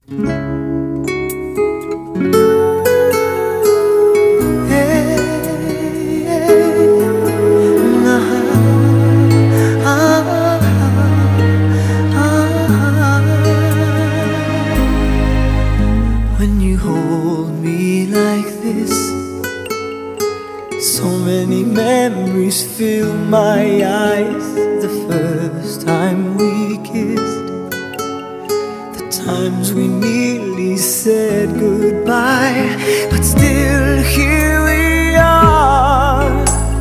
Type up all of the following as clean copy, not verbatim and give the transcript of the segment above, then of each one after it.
When you hold me like this, so many memories fill my eyes. The first time we kissed, the times we nearly said goodbye, but still here we are,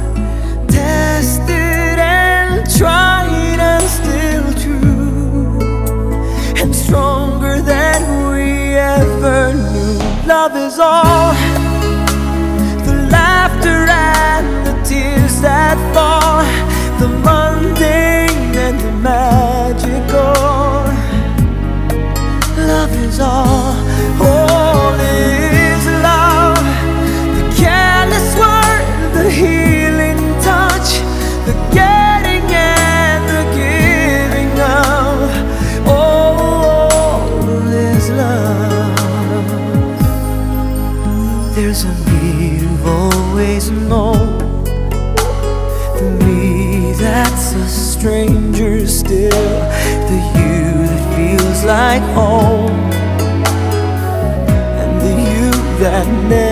tested and tried and still true, and stronger than we ever knew. Love is all, the laughter and the tears that fall, the mundane and the magical. Love is all is love. The careless word, the healing touch, the getting and the giving of, all is love. There's a need you've always known, the me that's a stranger still, the you that feels like home, and the you that never